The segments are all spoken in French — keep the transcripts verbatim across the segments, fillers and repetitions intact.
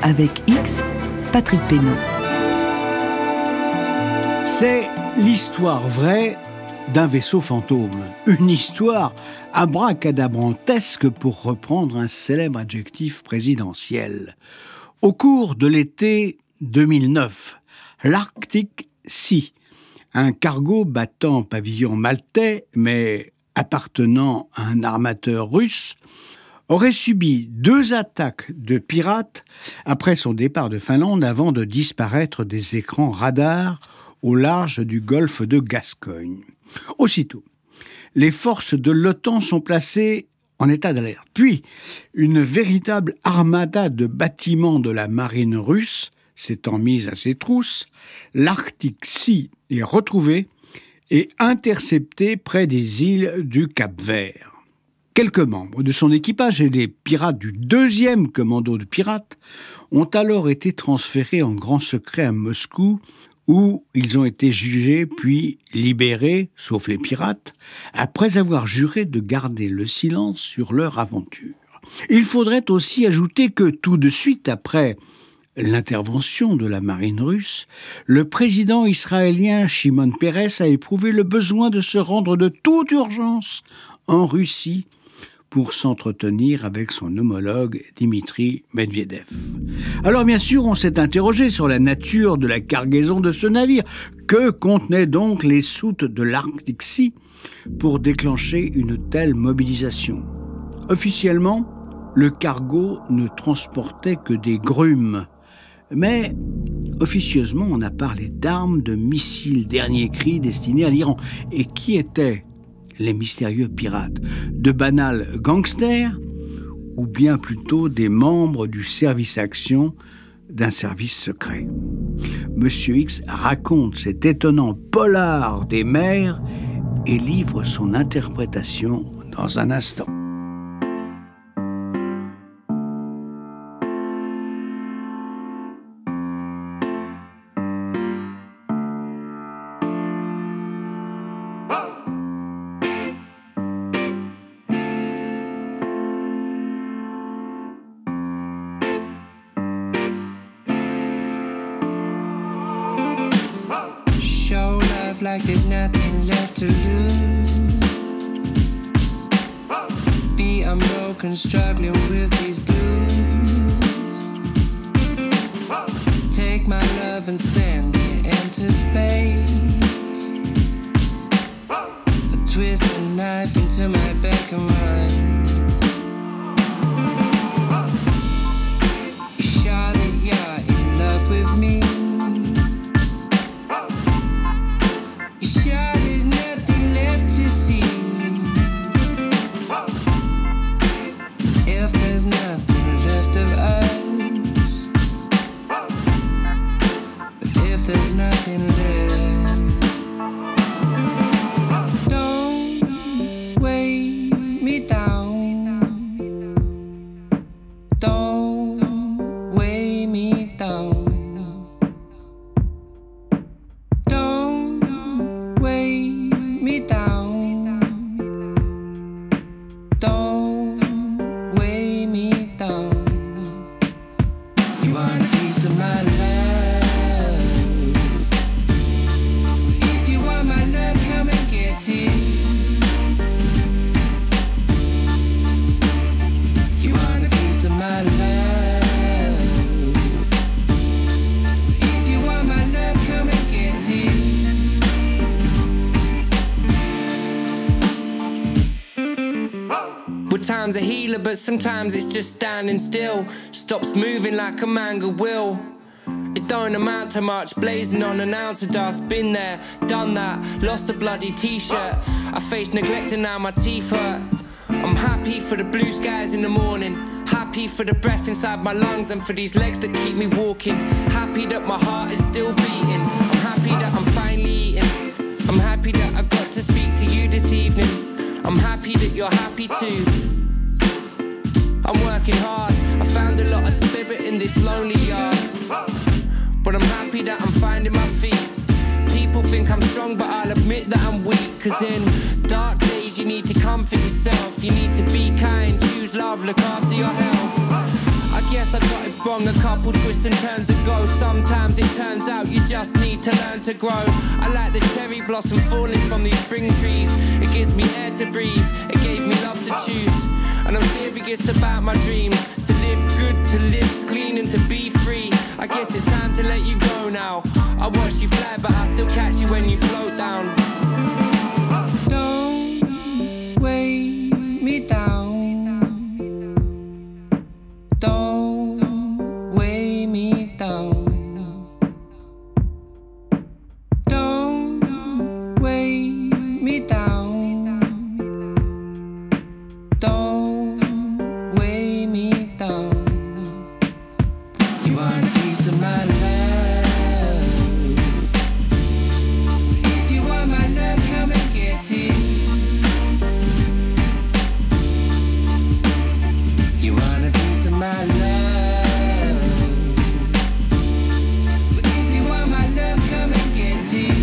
Avec X, Patrick Pénaud. C'est l'histoire vraie d'un vaisseau fantôme. Une histoire abracadabrantesque pour reprendre un célèbre adjectif présidentiel. Au cours de l'été deux mille neuf, l'Arctic Sea, un cargo battant pavillon maltais mais appartenant à un armateur russe, aurait subi deux attaques de pirates après son départ de Finlande avant de disparaître des écrans radars au large du golfe de Gascogne. Aussitôt, les forces de l'OTAN sont placées en état d'alerte. Puis, une véritable armada de bâtiments de la marine russe s'étant mise à ses trousses, l'Arctic Sea est retrouvé et intercepté près des îles du Cap-Vert. Quelques membres de son équipage et des pirates du deuxième commando de pirates ont alors été transférés en grand secret à Moscou, où ils ont été jugés puis libérés, sauf les pirates, après avoir juré de garder le silence sur leur aventure. Il faudrait aussi ajouter que tout de suite après l'intervention de la marine russe, le président israélien Shimon Peres a éprouvé le besoin de se rendre de toute urgence en Russie pour s'entretenir avec son homologue Dimitri Medvedev. Alors bien sûr, on s'est interrogé sur la nature de la cargaison de ce navire. Que contenaient donc les soutes de l'Arctic Sea pour déclencher une telle mobilisation ? Officiellement, le cargo ne transportait que des grumes. Mais officieusement, on a parlé d'armes, de missiles dernier cri destinés à l'Iran. Et qui étaient les mystérieux pirates? De banals gangsters ou bien plutôt des membres du service action d'un service secret? Monsieur X raconte cet étonnant polar des mers et livre son interprétation dans un instant. Like there's nothing left to lose. Be unbroken, struggling with these blues. Take my love and send it into space. A twist a knife into my back and run. You shot that you're in love with me. Time's a healer, but sometimes it's just standing still. Stops moving like a manga will. It don't amount to much, blazing on an ounce of dust. Been there, done that, lost a bloody t-shirt. I face neglect and now my teeth hurt. I'm happy for the blue skies in the morning. Happy for the breath inside my lungs and for these legs that keep me walking. Happy that my heart is still beating. I'm happy that I'm finally eating. I'm happy that I got to speak to you this evening. I'm happy that you're happy too. I'm working hard, I found a lot of spirit in this lonely yard. But I'm happy that I'm finding my feet. People think I'm strong, but I'll admit that I'm weak. Cause in dark days you need to comfort yourself. You need to be kind, choose love, look after your health. I guess I got it wrong a couple twists and turns ago. Sometimes it turns out you just need to learn to grow. I like the cherry blossom falling from these spring trees. It gives me air to breathe, it gave me love to choose. And I'm serious about my dreams, to live good, to live clean and to be free. I guess it's time to let you go now. I watch you fly but I still catch you when you float down. Don't weigh me down. Don't weigh me down. Don't weigh me down. Don't weigh me down. You want a piece of my love. If you want my love, come and get it. You want a piece of my love. If you want my love, come and get it.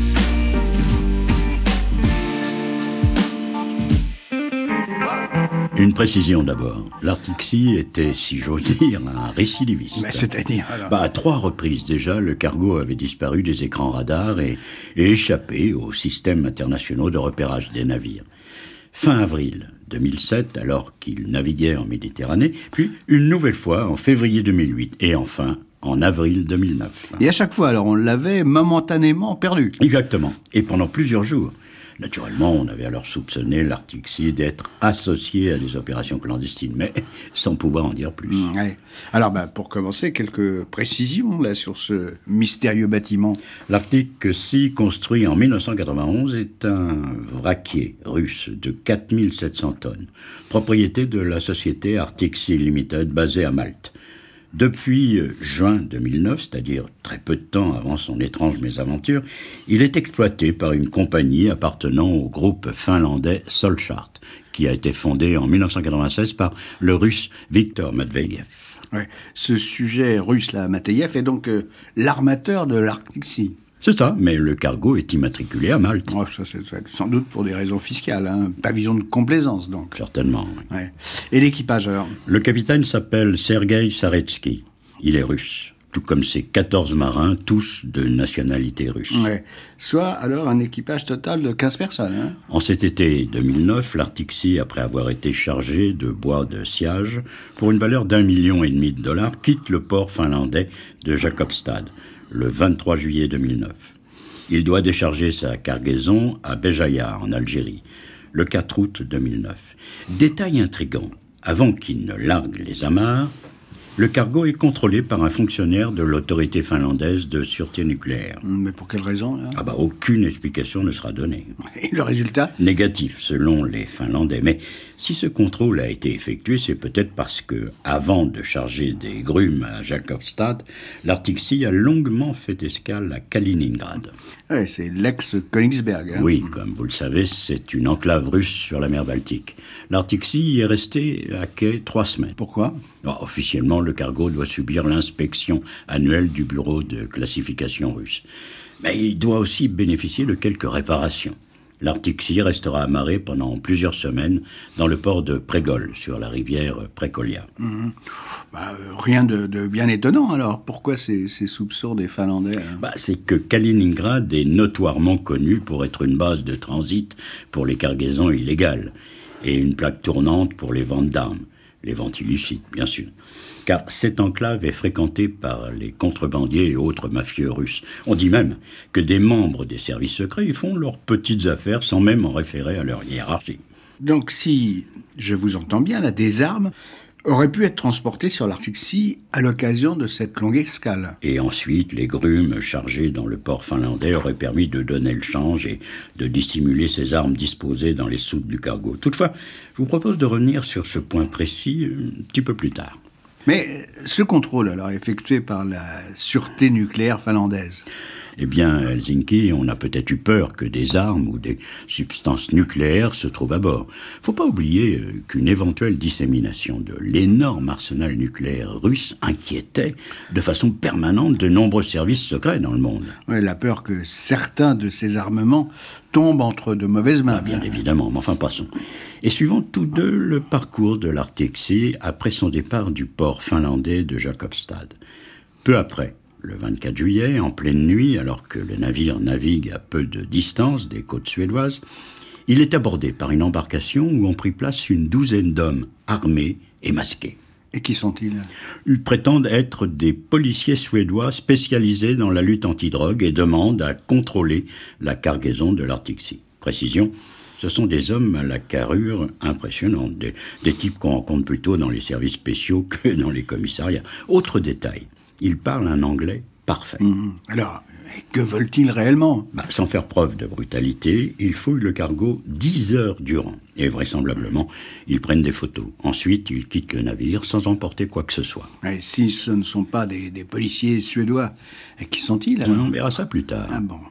Une précision d'abord. L'Arctic Sea était, si j'ose dire, un récidiviste. Mais c'est-à-dire alors Bah, à trois reprises déjà, le cargo avait disparu des écrans radars et, et échappé aux systèmes internationaux de repérage des navires. Fin avril deux mille sept, alors qu'il naviguait en Méditerranée, puis une nouvelle fois en février deux mille huit, et enfin en avril deux mille neuf. Et à chaque fois, alors, on l'avait momentanément perdu. Exactement, et pendant plusieurs jours. Naturellement, on avait alors soupçonné l'Arctic Sea d'être associé à des opérations clandestines, mais sans pouvoir en dire plus. Mmh, ouais. Alors, bah, pour commencer, quelques précisions là, sur ce mystérieux bâtiment. L'Arctic Sea, construit en mille neuf cent quatre-vingt-onze, est un vraquier russe de quatre mille sept cents tonnes, propriété de la société Arctic Sea Limited, basée à Malte. Depuis juin deux mille neuf, c'est-à-dire très peu de temps avant son étrange mésaventure, il est exploité par une compagnie appartenant au groupe finlandais Solchart, qui a été fondé en mille neuf cent quatre-vingt-seize par le russe Viktor Matveyev. Ouais. Ce sujet russe, là, Mateyev, est donc euh, l'armateur de l'Arctic Sea. C'est ça, mais le cargo est immatriculé à Malte. Oh, ça, c'est, c'est sans doute pour des raisons fiscales, hein. Pavillon de complaisance, donc. Certainement, oui. Ouais. Et l'équipage, alors? Le capitaine s'appelle Sergei Saretsky. Il est russe, tout comme ses quatorze marins, tous de nationalité russe. Ouais. Soit, alors, un équipage total de quinze personnes, hein. En cet été deux mille neuf, l'Arctic Sea, après avoir été chargé de bois de sciage, pour une valeur d'un million et demi de dollars, quitte le port finlandais de Jakobstad le vingt-trois juillet deux mille neuf. Il doit décharger sa cargaison à Béjaïa, en Algérie, le quatre août deux mille neuf. Détail intrigant, avant qu'il ne largue les amarres, le cargo est contrôlé par un fonctionnaire de l'autorité finlandaise de sûreté nucléaire. Mais pour quelle raison, là? Ah bah, aucune explication ne sera donnée. Et le résultat? Négatif, selon les Finlandais. Mais si ce contrôle a été effectué, c'est peut-être parce que, avant de charger des grumes à Jakobstad, l'Arctic Sea a longuement fait escale à Kaliningrad. Ouais, c'est l'ex-Königsberg, hein. Oui, comme vous le savez, c'est une enclave russe sur la mer Baltique. L'Arctic Sea y est resté à quai trois semaines. Pourquoi? Alors, officiellement, le cargo doit subir l'inspection annuelle du bureau de classification russe. Mais il doit aussi bénéficier de quelques réparations. L'Arctic Sea restera amarré pendant plusieurs semaines dans le port de Prégol, sur la rivière Précolia. Mmh. Bah, euh, rien de, de bien étonnant, alors. Pourquoi ces, ces soupçons des Finlandais, hein? Bah, c'est que Kaliningrad est notoirement connu pour être une base de transit pour les cargaisons illégales et une plaque tournante pour les ventes d'armes. Les ventes illicites, bien sûr. Car cette enclave est fréquentée par les contrebandiers et autres mafieux russes. On dit même que des membres des services secrets y font leurs petites affaires sans même en référer à leur hiérarchie. Donc, si je vous entends bien, là, des armes auraient pu être transportées sur l'Arctic Sea à l'occasion de cette longue escale. Et ensuite, les grumes chargées dans le port finlandais auraient permis de donner le change et de dissimuler ces armes disposées dans les soutes du cargo. Toutefois, je vous propose de revenir sur ce point précis un petit peu plus tard. Mais ce contrôle, alors, effectué par la sûreté nucléaire finlandaise, Eh bien, à Helsinki, on a peut-être eu peur que des armes ou des substances nucléaires se trouvent à bord. Faut pas oublier qu'une éventuelle dissémination de l'énorme arsenal nucléaire russe inquiétait de façon permanente de nombreux services secrets dans le monde. Ouais, la peur que certains de ces armements tombent entre de mauvaises mains. Ah, bien évidemment, mais enfin passons. Et suivons tous deux le parcours de l'Arctic Sea après son départ du port finlandais de Jakobstad. Peu après, le vingt-quatre juillet, en pleine nuit, alors que le navire navigue à peu de distance des côtes suédoises, il est abordé par une embarcation où ont pris place une douzaine d'hommes armés et masqués. Et qui sont-ils ? Ils prétendent être des policiers suédois spécialisés dans la lutte antidrogue et demandent à contrôler la cargaison de l'Arctic Sea. Précision, ce sont des hommes à la carrure impressionnante, des, des types qu'on rencontre plutôt dans les services spéciaux que dans les commissariats. Autre détail, ils parlent un anglais parfait. Mmh. Alors, que veulent-ils réellement ? Bah, sans faire preuve de brutalité, ils fouillent le cargo dix heures durant. Et vraisemblablement, ils prennent des photos. Ensuite, ils quittent le navire sans emporter quoi que ce soit. Et si ce ne sont pas des, des policiers suédois, qui sont-ils ? On verra ça plus tard. Ah bon.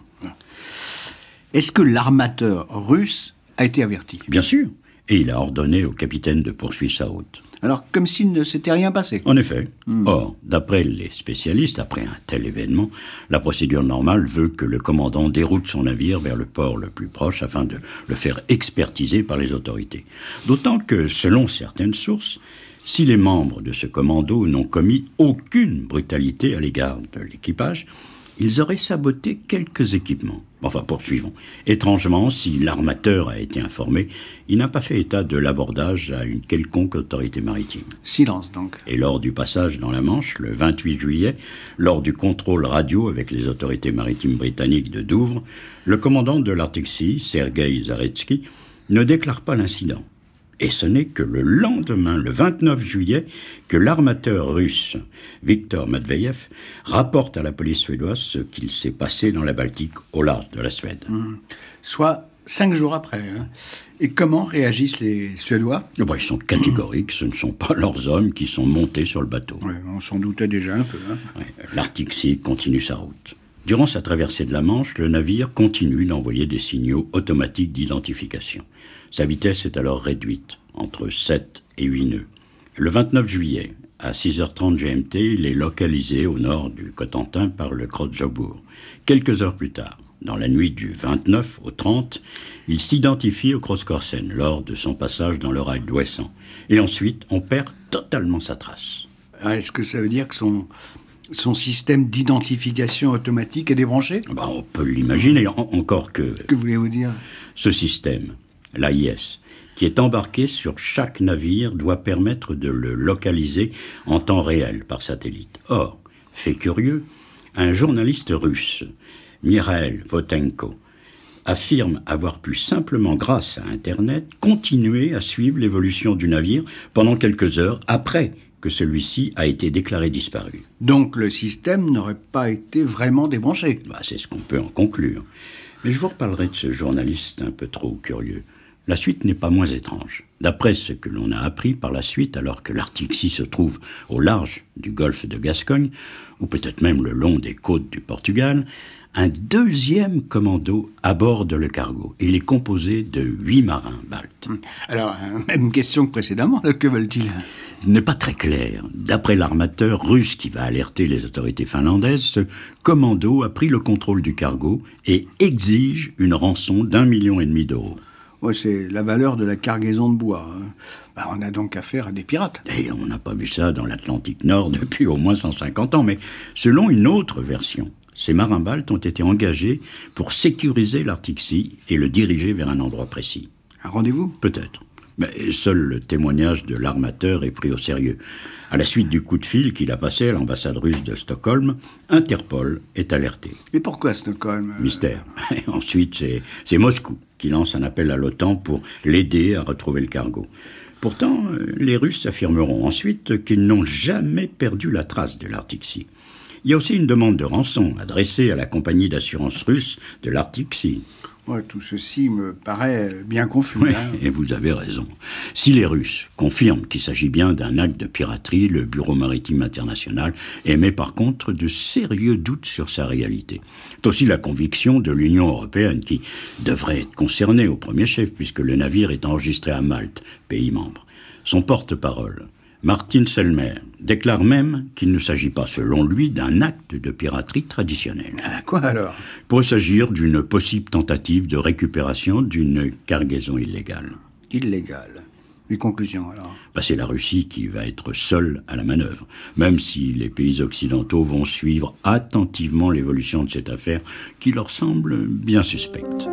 Est-ce que l'armateur russe a été averti ? Bien sûr. Et il a ordonné au capitaine de poursuivre sa route. Alors, comme s'il ne s'était rien passé. En effet. Mmh. Or, d'après les spécialistes, après un tel événement, la procédure normale veut que le commandant déroute son navire vers le port le plus proche afin de le faire expertiser par les autorités. D'autant que, selon certaines sources, si les membres de ce commando n'ont commis aucune brutalité à l'égard de l'équipage, ils auraient saboté quelques équipements. Enfin, poursuivons. Étrangement, si l'armateur a été informé, il n'a pas fait état de l'abordage à une quelconque autorité maritime. Silence, donc. Et lors du passage dans la Manche, le vingt-huit juillet, lors du contrôle radio avec les autorités maritimes britanniques de Douvres, le commandant de l'Arctic Sea, Sergei Zaretsky, ne déclare pas l'incident. Et ce n'est que le lendemain, le vingt-neuf juillet, que l'armateur russe Viktor Matveyev rapporte à la police suédoise ce qu'il s'est passé dans la Baltique au large de la Suède. Mmh. Soit cinq jours après. Hein. Et comment réagissent les Suédois ? Oh bah, ils sont catégoriques, ce ne sont pas leurs hommes qui sont montés sur le bateau. Ouais, on s'en doutait déjà un peu. Hein. Ouais, L'Arctic Sea continue sa route. Durant sa traversée de la Manche, le navire continue d'envoyer des signaux automatiques d'identification. Sa vitesse est alors réduite, entre sept et huit nœuds. Le vingt-neuf juillet, à six heures trente G M T, il est localisé au nord du Cotentin par le Krötzjobourg. Quelques heures plus tard, dans la nuit du vingt-neuf au trente, il s'identifie au Krosskorsen lors de son passage dans le rail d'Ouessant. Et ensuite, on perd totalement sa trace. Ah, est-ce que ça veut dire que son... son système d'identification automatique est débranché ? Bah, on peut l'imaginer, en- encore que... Que voulez-vous dire ? Ce système, l'A I S, qui est embarqué sur chaque navire, doit permettre de le localiser en temps réel par satellite. Or, fait curieux, un journaliste russe, Mikhail Votenko, affirme avoir pu simplement, grâce à Internet, continuer à suivre l'évolution du navire pendant quelques heures après que celui-ci a été déclaré disparu. Donc le système n'aurait pas été vraiment débranché. Bah, c'est ce qu'on peut en conclure. Mais je vous reparlerai de ce journaliste un peu trop curieux. La suite n'est pas moins étrange. D'après ce que l'on a appris par la suite, alors que l'Arctic Sea se trouve au large du golfe de Gascogne, ou peut-être même le long des côtes du Portugal, un deuxième commando aborde le cargo. Il est composé de huit marins baltes. Alors, euh, même question que précédemment, que veulent-ils ? Ce n'est pas très clair. D'après l'armateur russe qui va alerter les autorités finlandaises, ce commando a pris le contrôle du cargo et exige une rançon d'un million et demi d'euros. Ouais, c'est la valeur de la cargaison de bois. Hein. Bah, on a donc affaire à des pirates. Et on n'a pas vu ça dans l'Atlantique Nord depuis au moins cent cinquante ans, mais selon une autre version, ces marins baltes ont été engagés pour sécuriser l'Arctic Sea et le diriger vers un endroit précis. Un rendez-vous ? Peut-être. Mais seul le témoignage de l'armateur est pris au sérieux. À la suite du coup de fil qu'il a passé à l'ambassade russe de Stockholm, Interpol est alerté. Et pourquoi Stockholm ? Mystère. Et ensuite, c'est, c'est Moscou qui lance un appel à l'OTAN pour l'aider à retrouver le cargo. Pourtant, les Russes affirmeront ensuite qu'ils n'ont jamais perdu la trace de l'Arctic Sea. Il y a aussi une demande de rançon adressée à la compagnie d'assurance russe de l'Arctic Sea. Ouais, tout ceci me paraît bien confus. Oui, hein. et vous avez raison. Si les Russes confirment qu'il s'agit bien d'un acte de piraterie, le Bureau maritime international émet par contre de sérieux doutes sur sa réalité. C'est aussi la conviction de l'Union européenne qui devrait être concernée au premier chef puisque le navire est enregistré à Malte, pays membre. Son porte-parole, Martin Selmayr, déclare même qu'il ne s'agit pas, selon lui, d'un acte de piraterie traditionnel. Ah, quoi alors ? Il pourrait s'agir d'une possible tentative de récupération d'une cargaison illégale. Illégale. Les conclusions alors ? Bah, c'est la Russie qui va être seule à la manœuvre, même si les pays occidentaux vont suivre attentivement l'évolution de cette affaire qui leur semble bien suspecte.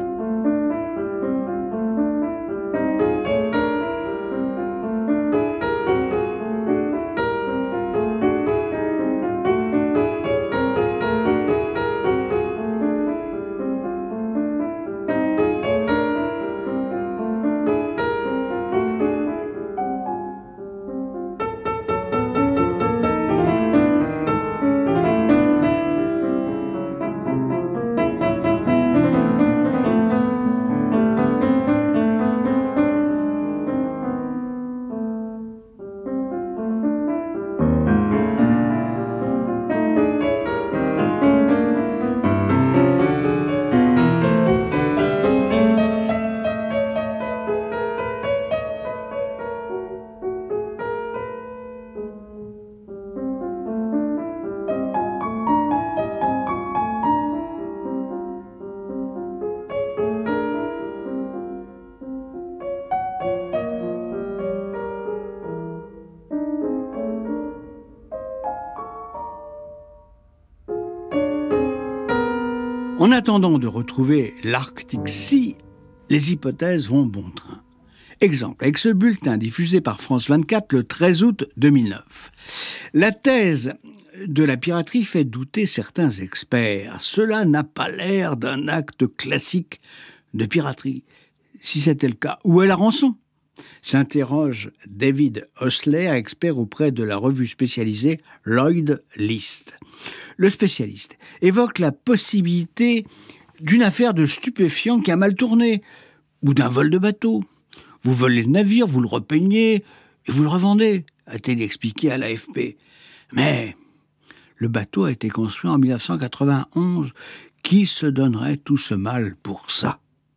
En attendant de retrouver l'Arctic Sea, les hypothèses vont bon train. Exemple, avec ce bulletin diffusé par France vingt-quatre le treize août deux mille neuf. La thèse de la piraterie fait douter certains experts. Cela n'a pas l'air d'un acte classique de piraterie. Si c'était le cas, où est la rançon ? S'interroge David Osler, expert auprès de la revue spécialisée Lloyd List. Le spécialiste évoque la possibilité d'une affaire de stupéfiants qui a mal tourné, ou d'un vol de bateau. Vous volez le navire, vous le repeignez et vous le revendez, a-t-il expliqué à l'A F P. Mais le bateau a été construit en dix-neuf cent quatre-vingt-onze. Qui se donnerait tout ce mal pour ça ?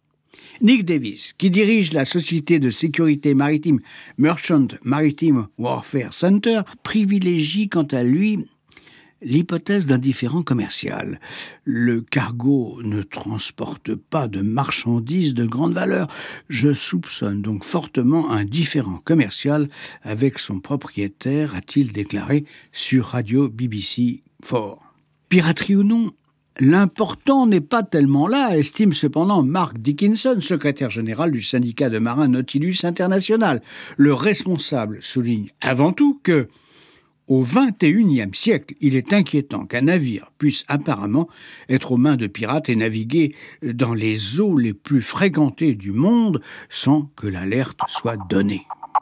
Nick Davis, qui dirige la société de sécurité maritime Merchant Maritime Warfare Center, privilégie quant à lui l'hypothèse d'un différend commercial. Le cargo ne transporte pas de marchandises de grande valeur. Je soupçonne donc fortement un différend commercial avec son propriétaire, a-t-il déclaré sur radio B B C quatre. Piraterie ou non, l'important n'est pas tellement là, estime cependant Mark Dickinson, secrétaire général du syndicat de marins Nautilus International. Le responsable souligne avant tout que, au vingt et unième siècle, il est inquiétant qu'un navire puisse apparemment être aux mains de pirates et naviguer dans les eaux les plus fréquentées du monde sans que l'alerte soit donnée.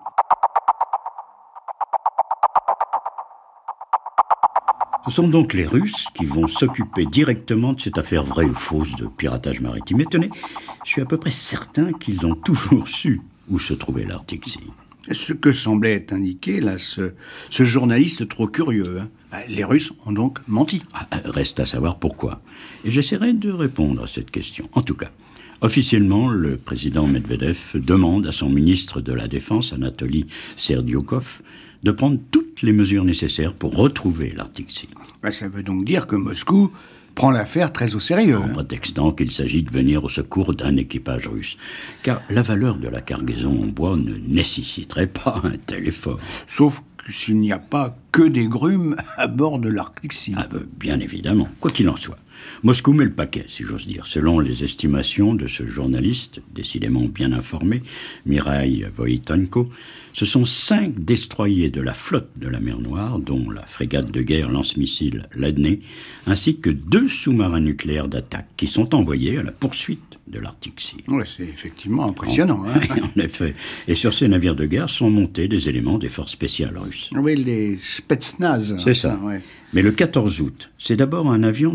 Ce sont donc les Russes qui vont s'occuper directement de cette affaire vraie ou fausse de piratage maritime. Mais tenez, je suis à peu près certain qu'ils ont toujours su où se trouvait l'Arctic Sea. Ce que semblait indiquer là ce, ce journaliste trop curieux. Hein. Les Russes ont donc menti. Ah, reste à savoir pourquoi. Et j'essaierai de répondre à cette question. En tout cas, officiellement, le président Medvedev demande à son ministre de la Défense, Anatoly Serdyukov, de prendre toutes les mesures nécessaires pour retrouver l'Arctic Sea. Ben, ça veut donc dire que Moscou prend l'affaire très au sérieux. En prétextant qu'il s'agit de venir au secours d'un équipage russe. Car la valeur de la cargaison en bois ne nécessiterait pas un tel effort. Sauf que s'il n'y a pas que des grumes à bord de l'Arctic Sea. Ah ben, bien évidemment, quoi qu'il en soit. Moscou met le paquet, si j'ose dire. Selon les estimations de ce journaliste, décidément bien informé, Mikhail Voitenko, ce sont cinq destroyers de la flotte de la mer Noire, dont la frégate de guerre lance-missile Ladney, ainsi que deux sous-marins nucléaires d'attaque qui sont envoyés à la poursuite de l'Arctic Sea. Oui, c'est effectivement impressionnant. En, hein. en effet. Et sur ces navires de guerre sont montés des éléments des forces spéciales russes. Oui, les Spetsnaz. C'est ça. Ouais. Mais le quatorze août, c'est d'abord un avion de reconnaissance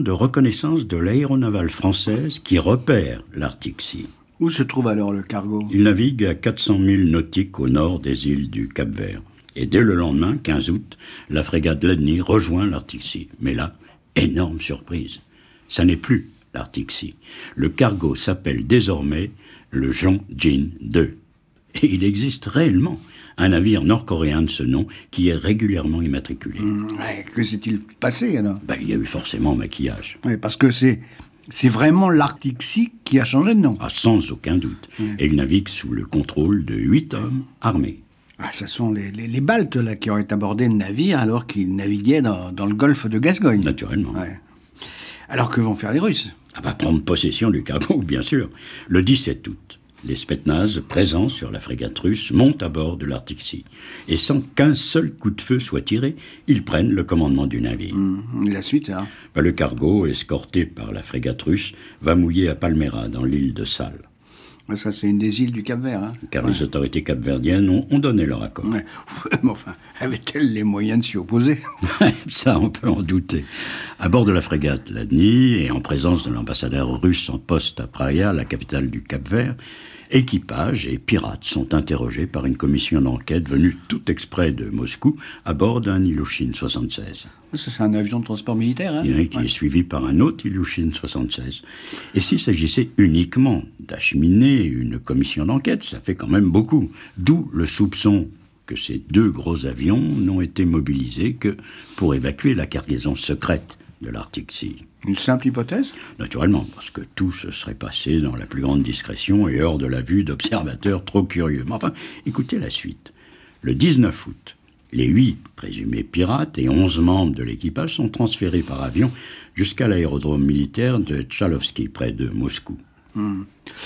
connaissance de l'aéronavale française qui repère l'Arctique Sea. Où se trouve alors le cargo? Il navigue à quatre cents milles nautiques au nord des îles du Cap-Vert. Et dès le lendemain, quinze août, la frégate Ledney rejoint l'Arctic Sea. Mais là, énorme surprise. Ça n'est plus l'Arctic Sea. Le cargo s'appelle désormais le Jeonjin deux. Et il existe réellement un navire nord-coréen de ce nom qui est régulièrement immatriculé. Mmh, ouais, que s'est-il passé alors? Ben, il y a eu forcément maquillage. Oui, parce que c'est, c'est vraiment l'Arctic Sea qui a changé de nom. Ah, sans aucun doute. Mmh. Et il navigue sous le contrôle de huit hommes armés. Ah, ce sont les, les, les Baltes là, qui auraient abordé le navire alors qu'ils naviguaient dans, dans le golfe de Gascogne. Naturellement. Ouais. Alors que vont faire les Russes? Ah bah, prendre possession du cargo, bien sûr. Le dix-sept août, les Spetsnaz, présents sur la frégate russe, montent à bord de l'Arctic Sea. Et sans qu'un seul coup de feu soit tiré, ils prennent le commandement du navire. Mmh, et la suite, hein? Bah, le cargo, escorté par la frégate russe, va mouiller à Palmera, dans l'île de Sal. Ça, c'est une des îles du Cap-Vert. Hein? Car ouais. les autorités capverdiennes ont, ont donné leur accord. Ouais. Mais enfin, avaient-elles les moyens de s'y opposer? Ça, on peut en douter. À bord de la frégate Ledney, et en présence de l'ambassadeur russe en poste à Praia, la capitale du Cap-Vert, équipage et pirates sont interrogés par une commission d'enquête venue tout exprès de Moscou à bord d'un Ilyushin soixante-seize. Ça, c'est un avion de transport militaire, hein? Il y en a qui ouais. est suivi par un autre Ilyushin soixante-seize. Et s'il s'agissait uniquement d'acheminer une commission d'enquête, ça fait quand même beaucoup. D'où le soupçon que ces deux gros avions n'ont été mobilisés que pour évacuer la cargaison secrète de l'Arctic Sea. Une simple hypothèse? Naturellement, parce que tout se serait passé dans la plus grande discrétion et hors de la vue d'observateurs trop curieux. Mais enfin, écoutez la suite. Le dix-neuf août, les huit présumés pirates et onze membres de l'équipage sont transférés par avion jusqu'à l'aérodrome militaire de Tchalovski, près de Moscou. Hum.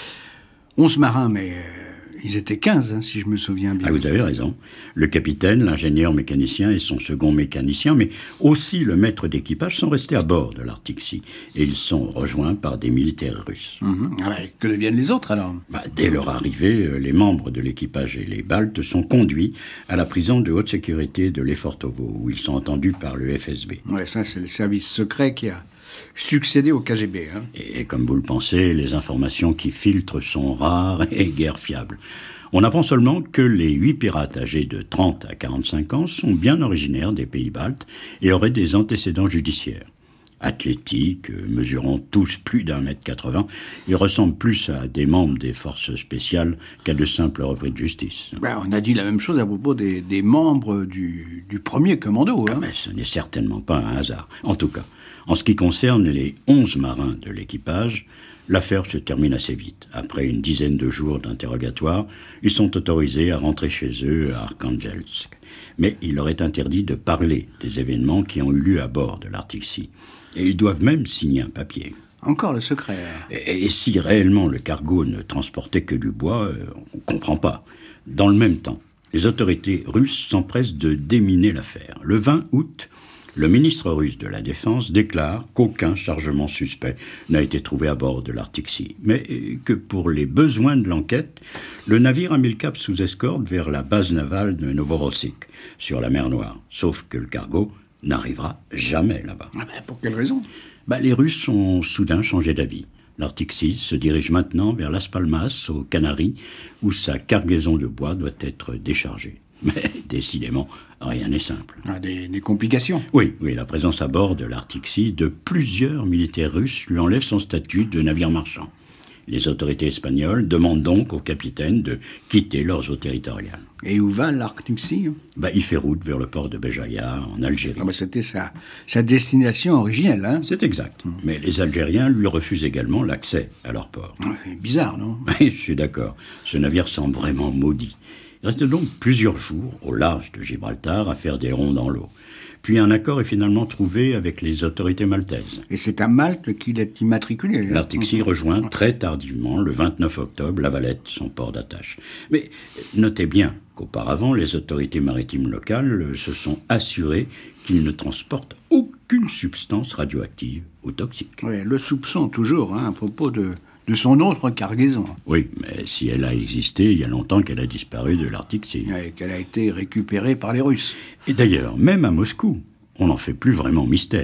onze marins, mais euh, ils étaient quinze, hein, si je me souviens bien. Ah, vous avez raison. Le capitaine, l'ingénieur mécanicien et son second mécanicien, mais aussi le maître d'équipage, sont restés à bord de l'Arctic Sea. Et ils sont rejoints par des militaires russes. Hum. Ah ouais, que deviennent les autres, alors? Bah, dès leur arrivée, les membres de l'équipage et les Baltes sont conduits à la prison de haute sécurité de Lefortovo, où ils sont entendus par le F S B. Ouais, ça, c'est le service secret qui a succédé au K G B. Hein. Et, et comme vous le pensez, les informations qui filtrent sont rares et guère fiables. On apprend seulement que les huit pirates âgés de trente à quarante-cinq ans sont bien originaires des pays baltes et auraient des antécédents judiciaires. Athlétiques, mesurant tous plus d'un mètre quatre-vingts, ils ressemblent plus à des membres des forces spéciales qu'à de simples repris de justice. Ben, on a dit la même chose à propos des, des membres du, du premier commando. Hein. Ah, mais ce n'est certainement pas un hasard. En tout cas, en ce qui concerne les onze marins de l'équipage, l'affaire se termine assez vite. Après une dizaine de jours d'interrogatoire, ils sont autorisés à rentrer chez eux à Arkhangelsk. Mais il leur est interdit de parler des événements qui ont eu lieu à bord de l'Arctic Sea. Et ils doivent même signer un papier. Encore le secret. Et, et si réellement le cargo ne transportait que du bois, euh, on ne comprend pas. Dans le même temps, les autorités russes s'empressent de déminer l'affaire. Le vingt août, le ministre russe de la Défense déclare qu'aucun chargement suspect n'a été trouvé à bord de l'Arctic Sea, mais que pour les besoins de l'enquête, le navire a mis le cap sous escorte vers la base navale de Novorossiysk, sur la mer Noire. Sauf que le cargo n'arrivera jamais là-bas. Ah ben, pour quelle raison? bah, Les Russes ont soudain changé d'avis. L'Arctic Sea se dirige maintenant vers Las Palmas, aux Canaries, où sa cargaison de bois doit être déchargée. Mais décidément, rien n'est simple. Ah, des, des complications? Oui, oui, la présence à bord de l'Arctic Sea de plusieurs militaires russes lui enlève son statut de navire marchand. Les autorités espagnoles demandent donc au capitaine de quitter leurs eaux territoriales. Et où va l'Arctic Sea? bah, Il fait route vers le port de Béjaïa, en Algérie. Ah bah, c'était sa, sa destination originelle, hein? C'est exact. Mmh. Mais les Algériens lui refusent également l'accès à leur port. Ah, c'est bizarre, non? Oui, je suis d'accord. Ce navire semble vraiment maudit. Il reste donc plusieurs jours au large de Gibraltar à faire des ronds dans l'eau. Puis un accord est finalement trouvé avec les autorités maltaises. Et c'est à Malte qu'il est immatriculé. L'Arctic Sea rejoint très tardivement, le vingt-neuf octobre, La Valette, son port d'attache. Mais notez bien qu'auparavant, les autorités maritimes locales se sont assurées qu'il ne transporte aucune substance radioactive ou toxique. Oui, le soupçon toujours, hein, à propos de... de son autre cargaison. Oui, mais si elle a existé, il y a longtemps qu'elle a disparu de l'Arctic Sea. Et qu'elle a été récupérée par les Russes. Et d'ailleurs, même à Moscou, on n'en fait plus vraiment mystère.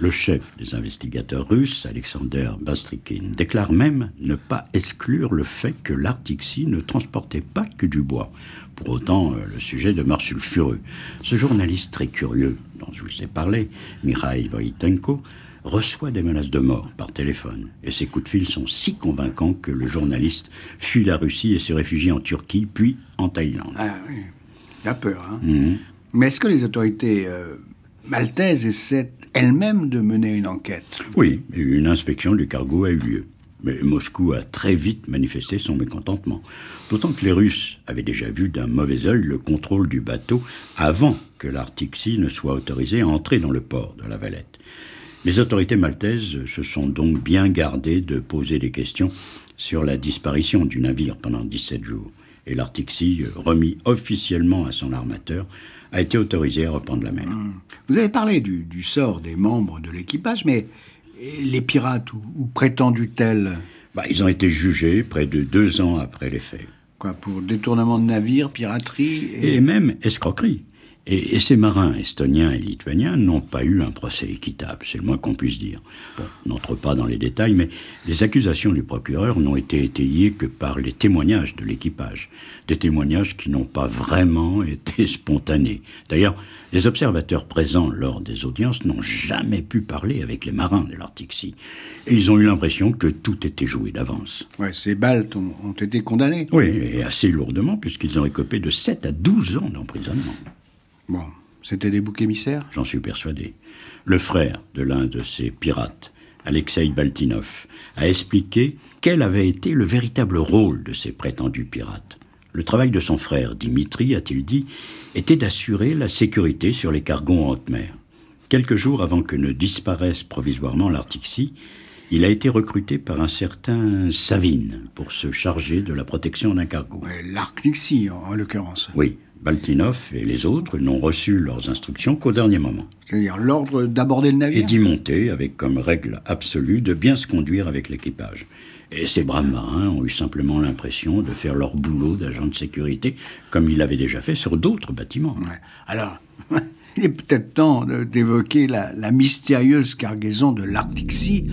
Le chef des investigateurs russes, Alexander Bastrykine, déclare même ne pas exclure le fait que l'Arctic Sea ne transportait pas que du bois. Pour autant, le sujet demeure sulfureux. Ce journaliste très curieux, dont je vous ai parlé, Mikhail Voitenko, reçoit des menaces de mort par téléphone. Et ses coups de fil sont si convaincants que le journaliste fuit la Russie et se réfugie en Turquie, puis en Thaïlande. Ah oui, il a peur. Hein. Mmh. Mais est-ce que les autorités euh, maltaises essaient elles-mêmes de mener une enquête? Oui, une inspection du cargo a eu lieu. Mais Moscou a très vite manifesté son mécontentement. D'autant que les Russes avaient déjà vu d'un mauvais œil le contrôle du bateau avant que l'Arctic Sea ne soit autorisé à entrer dans le port de La Valette. Les autorités maltaises se sont donc bien gardées de poser des questions sur la disparition du navire pendant dix-sept jours. Et l'Arctic Sea, remis officiellement à son armateur, a été autorisé à reprendre la mer. Vous avez parlé du, du sort des membres de l'équipage, mais les pirates, où, où prétendus-elles? Bah, ils ont été jugés près de deux ans après les faits. Quoi, pour détournement de navires, piraterie et... Et même escroquerie. Et, et ces marins estoniens et lituaniens n'ont pas eu un procès équitable, c'est le moins qu'on puisse dire. Bon, on n'entre pas dans les détails, mais les accusations du procureur n'ont été étayées que par les témoignages de l'équipage. Des témoignages qui n'ont pas vraiment été spontanés. D'ailleurs, les observateurs présents lors des audiences n'ont jamais pu parler avec les marins de l'Arctic Sea. Et ils ont eu l'impression que tout était joué d'avance. Ouais, ces Baltes ont, ont été condamnés. Oui, et assez lourdement, puisqu'ils ont écopé de sept à douze ans d'emprisonnement. Bon, c'était des boucs émissaires? J'en suis persuadé. Le frère de l'un de ces pirates, Alexei Baltinov, a expliqué quel avait été le véritable rôle de ces prétendus pirates. Le travail de son frère, Dimitri, a-t-il dit, était d'assurer la sécurité sur les cargos en haute mer. Quelques jours avant que ne disparaisse provisoirement l'Arctic Sea, il a été recruté par un certain Savine pour se charger de la protection d'un cargo. Ouais, l'Arctic Sea, en, en l'occurrence. Oui, Baltinov et les autres n'ont reçu leurs instructions qu'au dernier moment. C'est-à-dire l'ordre d'aborder le navire? Et d'y monter avec comme règle absolue de bien se conduire avec l'équipage. Et ces braves marins ont eu simplement l'impression de faire leur boulot d'agent de sécurité, comme ils l'avaient déjà fait sur d'autres bâtiments. Ouais. Alors, il est peut-être temps de, d'évoquer la, la mystérieuse cargaison de l'Arctic Sea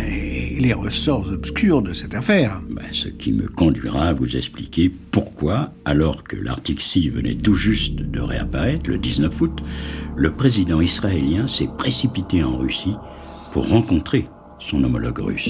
et les ressorts obscurs de cette affaire. Ben, ce qui me conduira à vous expliquer pourquoi, alors que l'Arctic Sea venait tout juste de réapparaître le dix-neuf août, le président israélien s'est précipité en Russie pour rencontrer son homologue russe.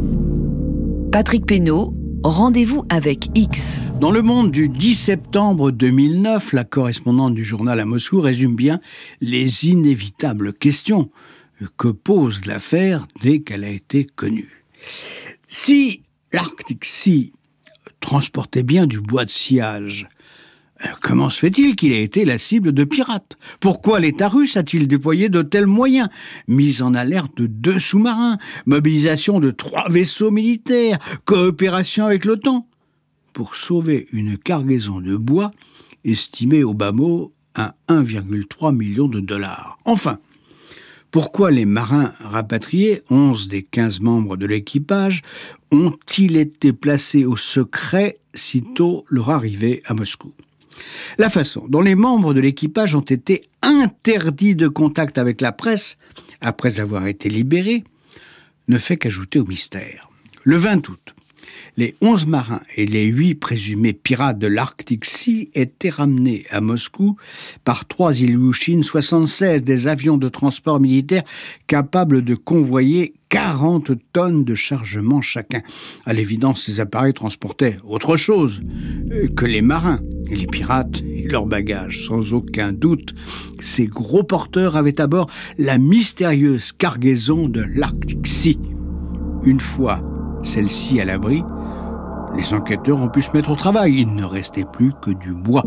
Patrick Pénaud, rendez-vous avec X. Dans Le Monde du dix septembre deux mille neuf, la correspondante du journal à Moscou résume bien les inévitables questions que pose l'affaire dès qu'elle a été connue. Si l'Arctic Sea transportait bien du bois de sciage, comment se fait-il qu'il ait été la cible de pirates? Pourquoi l'État russe a-t-il déployé de tels moyens? Mise en alerte de deux sous-marins, mobilisation de trois vaisseaux militaires, coopération avec l'OTAN, pour sauver une cargaison de bois estimée au bas mot à un virgule trois million de dollars. Enfin, pourquoi les marins rapatriés, onze des quinze membres de l'équipage, ont-ils été placés au secret sitôt leur arrivée à Moscou? La façon dont les membres de l'équipage ont été interdits de contact avec la presse après avoir été libérés ne fait qu'ajouter au mystère. Le vingt août, les onze marins et les huit présumés pirates de l'Arctic Sea étaient ramenés à Moscou par trois Ilyushin soixante-seize, des avions de transport militaire capables de convoyer quarante tonnes de chargement chacun. À l'évidence, ces appareils transportaient autre chose que les marins et les pirates et leurs bagages. Sans aucun doute, ces gros porteurs avaient à bord la mystérieuse cargaison de l'Arctic Sea. Une fois celle-ci à l'abri, les enquêteurs ont pu se mettre au travail. Il ne restait plus que du bois.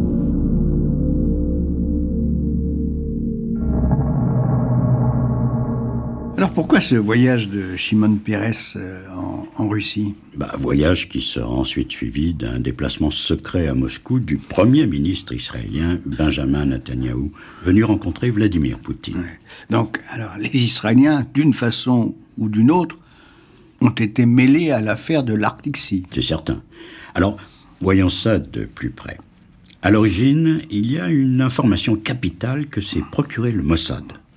Alors pourquoi ce voyage de Shimon Peres en, en Russie? Bah, voyage qui sera ensuite suivi d'un déplacement secret à Moscou du Premier ministre israélien Benjamin Netanyahou, venu rencontrer Vladimir Poutine. Ouais. Donc, alors, les Israéliens, d'une façon ou d'une autre, ont été mêlés à l'affaire de l'Arctic Sea. C'est certain. Alors, voyons ça de plus près. À l'origine, il y a une information capitale que s'est procurée le Mossad.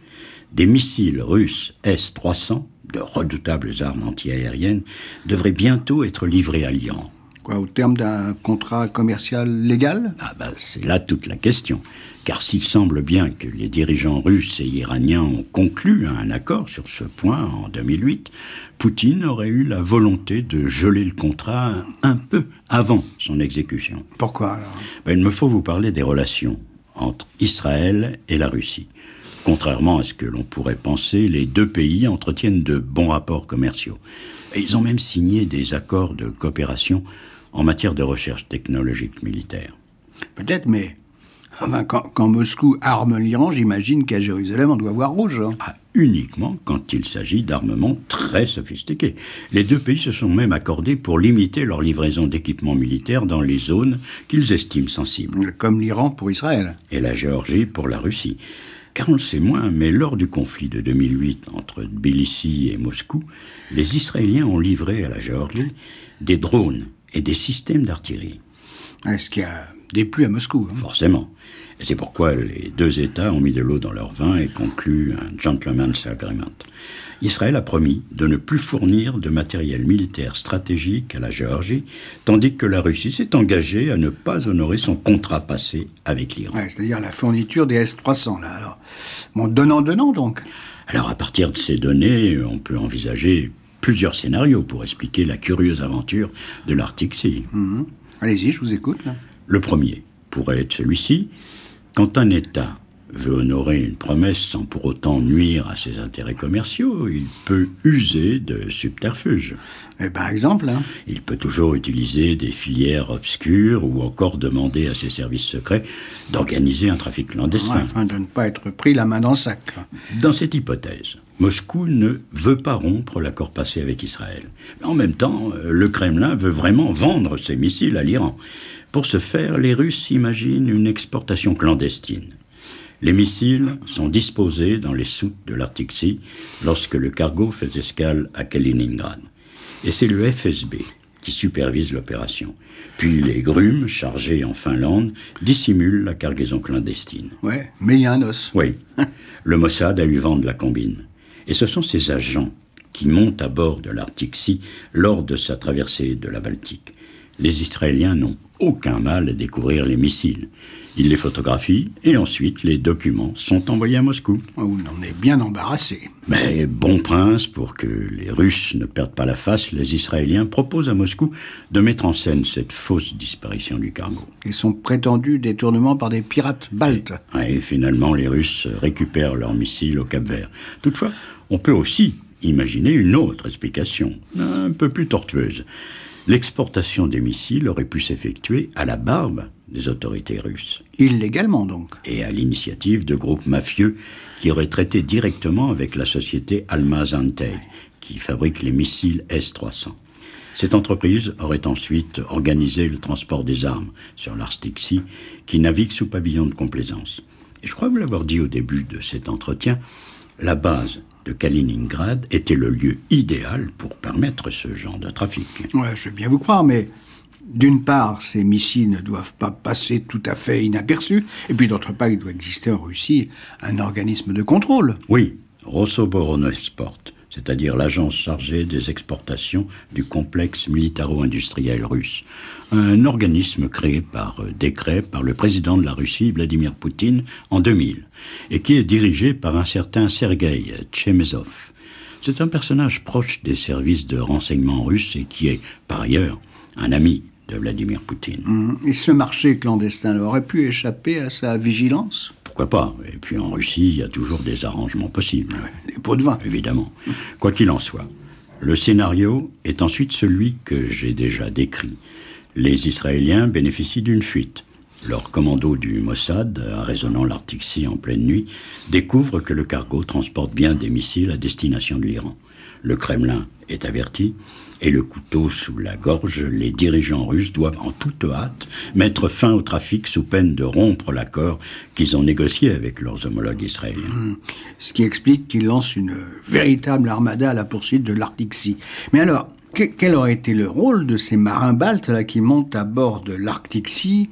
des missiles russes S trois cents, de redoutables armes antiaériennes, devraient bientôt être livrés à l'Iran. Quoi, au terme d'un contrat commercial légal ? Ah ben, c'est là toute la question. Car s'il semble bien que les dirigeants russes et iraniens ont conclu un accord sur ce point en deux mille huit, Poutine aurait eu la volonté de geler le contrat un peu avant son exécution. Pourquoi alors ? Ben, il me faut vous parler des relations entre Israël et la Russie. Contrairement à ce que l'on pourrait penser, les deux pays entretiennent de bons rapports commerciaux. Et ils ont même signé des accords de coopération en matière de recherche technologique militaire. Peut-être, mais enfin, quand, quand Moscou arme l'Iran, j'imagine qu'à Jérusalem, on doit voir rouge. Hein. Ah, uniquement quand il s'agit d'armements très sophistiqués. Les deux pays se sont même accordés pour limiter leur livraison d'équipements militaires dans les zones qu'ils estiment sensibles. Comme l'Iran pour Israël. Et la Géorgie pour la Russie. Car on le sait moins, mais lors du conflit de deux mille huit entre Tbilissi et Moscou, les Israéliens ont livré à la Géorgie des drones et des systèmes d'artillerie. Est-ce qu'il y a déplu à Moscou hein. Forcément. Et c'est pourquoi les deux États ont mis de l'eau dans leur vin et conclu un gentleman's agreement. Israël a promis de ne plus fournir de matériel militaire stratégique à la Géorgie, tandis que la Russie s'est engagée à ne pas honorer son contrat passé avec l'Iran. Ouais, c'est-à-dire la fourniture des S trois cents, là. Alors, bon, donnant-donnant, donc. Alors, à partir de ces données, on peut envisager plusieurs scénarios pour expliquer la curieuse aventure de l'Arctic Sea. Mmh. Allez-y, je vous écoute, là. Le premier pourrait être celui-ci. Quand un État veut honorer une promesse sans pour autant nuire à ses intérêts commerciaux, il peut user de subterfuges. Et par exemple, hein. Il peut toujours utiliser des filières obscures ou encore demander à ses services secrets d'organiser un trafic clandestin. Ouais, afin de ne pas être pris la main dans le sac. Dans cette hypothèse, Moscou ne veut pas rompre l'accord passé avec Israël. Mais en même temps, le Kremlin veut vraiment vendre ses missiles à l'Iran. Pour ce faire, les Russes imaginent une exportation clandestine. Les missiles sont disposés dans les soutes de l'Arctic Sea lorsque le cargo fait escale à Kaliningrad. Et c'est le F S B qui supervise l'opération. Puis les grumes, chargées en Finlande, dissimulent la cargaison clandestine. Ouais, mais il y a un os. Oui, le Mossad a eu vent de la combine. Et ce sont ces agents qui montent à bord de l'Arctic Sea lors de sa traversée de la Baltique. Les Israéliens n'ont aucun mal à découvrir les missiles. Ils les photographient et ensuite les documents sont envoyés à Moscou. On en est bien embarrassé. Mais bon prince, pour que les Russes ne perdent pas la face, les Israéliens proposent à Moscou de mettre en scène cette fausse disparition du cargo. Et son prétendu détournement par des pirates baltes. Et, et finalement, les Russes récupèrent leurs missiles au Cap-Vert. Toutefois, on peut aussi imaginer une autre explication, un peu plus tortueuse. L'exportation des missiles aurait pu s'effectuer à la barbe des autorités russes. Illégalement, donc. Et à l'initiative de groupes mafieux qui auraient traité directement avec la société Almaz Antey, qui fabrique les missiles S trois cents. Cette entreprise aurait ensuite organisé le transport des armes sur l'Arctic Sea, qui navigue sous pavillon de complaisance. Et je crois vous l'avoir dit au début de cet entretien, la base de Kaliningrad était le lieu idéal pour permettre ce genre de trafic. Ouais, je veux bien vous croire, mais d'une part, ces missiles ne doivent pas passer tout à fait inaperçus, et puis d'autre part, il doit exister en Russie un organisme de contrôle. Oui, Rosoboronexport, c'est-à-dire l'agence chargée des exportations du complexe militaro-industriel russe. Un organisme créé par décret par le président de la Russie, Vladimir Poutine, en deux mille, et qui est dirigé par un certain Sergueï Tchemezov. C'est un personnage proche des services de renseignement russes et qui est, par ailleurs, un ami de Vladimir Poutine. Mmh. Et ce marché clandestin aurait pu échapper à sa vigilance ? Pourquoi pas ? Et puis en Russie, il y a toujours des arrangements possibles. Les pots de vin. Évidemment. Quoi qu'il en soit, le scénario est ensuite celui que j'ai déjà décrit. Les Israéliens bénéficient d'une fuite. Leur commando du Mossad, arraisonnant l'Arctic Sea en pleine nuit, découvre que le cargo transporte bien des missiles à destination de l'Iran. Le Kremlin est averti, et le couteau sous la gorge, les dirigeants russes doivent en toute hâte mettre fin au trafic sous peine de rompre l'accord qu'ils ont négocié avec leurs homologues israéliens. Mmh. Ce qui explique qu'ils lancent une véritable armada à la poursuite de l'Arctic Sea. Mais alors, que, quel aurait été le rôle de ces marins baltes là, qui montent à bord de l'Arctic Sea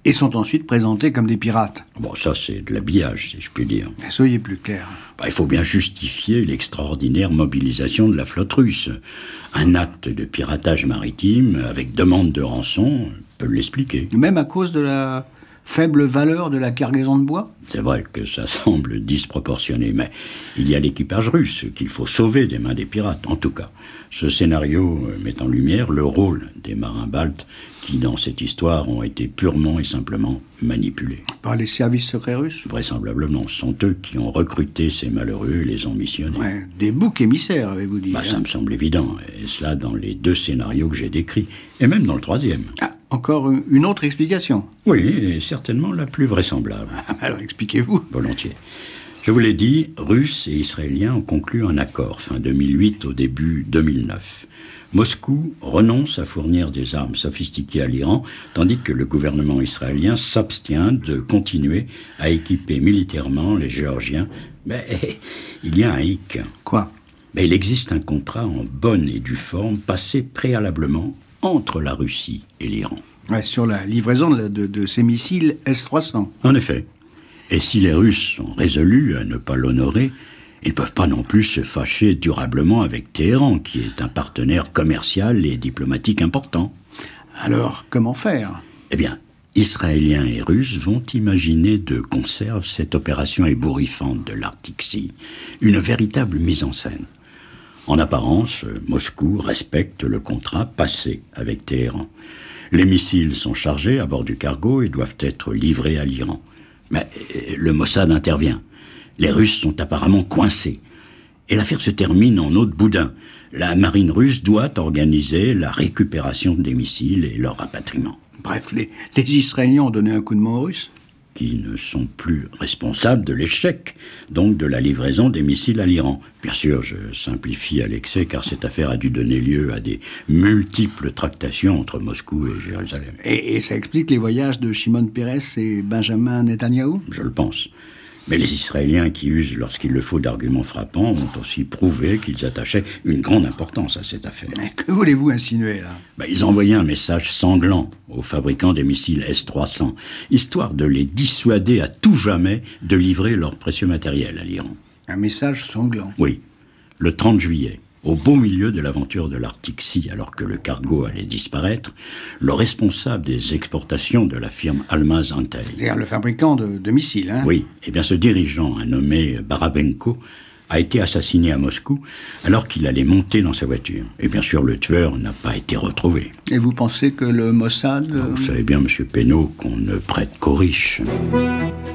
et sont ensuite présentés comme des pirates. Bon, ça, c'est de l'habillage, si je puis dire. Mais soyez plus clair. Bah, il faut bien justifier l'extraordinaire mobilisation de la flotte russe. Un acte de piratage maritime avec demande de rançon peut l'expliquer. Même à cause de la faible valeur de la cargaison de bois? C'est vrai que ça semble disproportionné, mais il y a l'équipage russe qu'il faut sauver des mains des pirates. En tout cas, ce scénario met en lumière le rôle des marins baltes qui, dans cette histoire, ont été purement et simplement manipulés. Par les services secrets russes? Vraisemblablement, ce sont eux qui ont recruté ces malheureux et les ont missionnés. Ouais, des boucs émissaires, avez-vous dit. Bah, hein. ça me semble évident, et cela dans les deux scénarios que j'ai décrits, et même dans le troisième. Ah, encore une autre explication? Oui, et certainement la plus vraisemblable. Alors expliquez-vous. Volontiers. Je vous l'ai dit, Russes et Israéliens ont conclu un accord fin deux mille huit au début deux mille neuf. Moscou renonce à fournir des armes sophistiquées à l'Iran, tandis que le gouvernement israélien s'abstient de continuer à équiper militairement les Géorgiens. Mais il y a un hic. Quoi? Mais il existe un contrat en bonne et due forme passé préalablement entre la Russie et l'Iran. Ouais, sur la livraison de, de, de ces missiles S trois cents. En effet. Et si les Russes sont résolus à ne pas l'honorer, ils ne peuvent pas non plus se fâcher durablement avec Téhéran, qui est un partenaire commercial et diplomatique important. Alors, comment faire? Eh bien, Israéliens et Russes vont imaginer de conserve cette opération ébouriffante de l'Arctic Sea, une véritable mise en scène. En apparence, Moscou respecte le contrat passé avec Téhéran. Les missiles sont chargés à bord du cargo et doivent être livrés à l'Iran. Mais le Mossad intervient. Les Russes sont apparemment coincés. Et l'affaire se termine en eau de boudin. La marine russe doit organiser la récupération des missiles et leur rapatriement. Bref, les, les Israéliens ont donné un coup de main aux Russes? Qui ne sont plus responsables de l'échec, donc de la livraison des missiles à l'Iran. Bien sûr, je simplifie à l'excès, car cette affaire a dû donner lieu à des multiples tractations entre Moscou et Jérusalem. Et, et ça explique les voyages de Shimon Peres et Benjamin Netanyahou? Je le pense. Mais les Israéliens qui usent lorsqu'il le faut d'arguments frappants ont aussi prouvé qu'ils attachaient une grande importance à cette affaire. Mais que voulez-vous insinuer, là? Ben, ils envoyaient un message sanglant aux fabricants des missiles S trois cents, histoire de les dissuader à tout jamais de livrer leur précieux matériel à l'Iran. Un message sanglant? Oui. Le trente juillet, au beau milieu de l'aventure de l'Arctic Sea, alors que le cargo allait disparaître, le responsable des exportations de la firme Almaz Antey, C'est-à-dire le fabricant de, de missiles, hein? oui, et bien ce dirigeant, un nommé Barabenko, a été assassiné à Moscou alors qu'il allait monter dans sa voiture. Et bien sûr, le tueur n'a pas été retrouvé. Et vous pensez que le Mossad... Vous savez bien, monsieur Pénaud, qu'on ne prête qu'aux riches.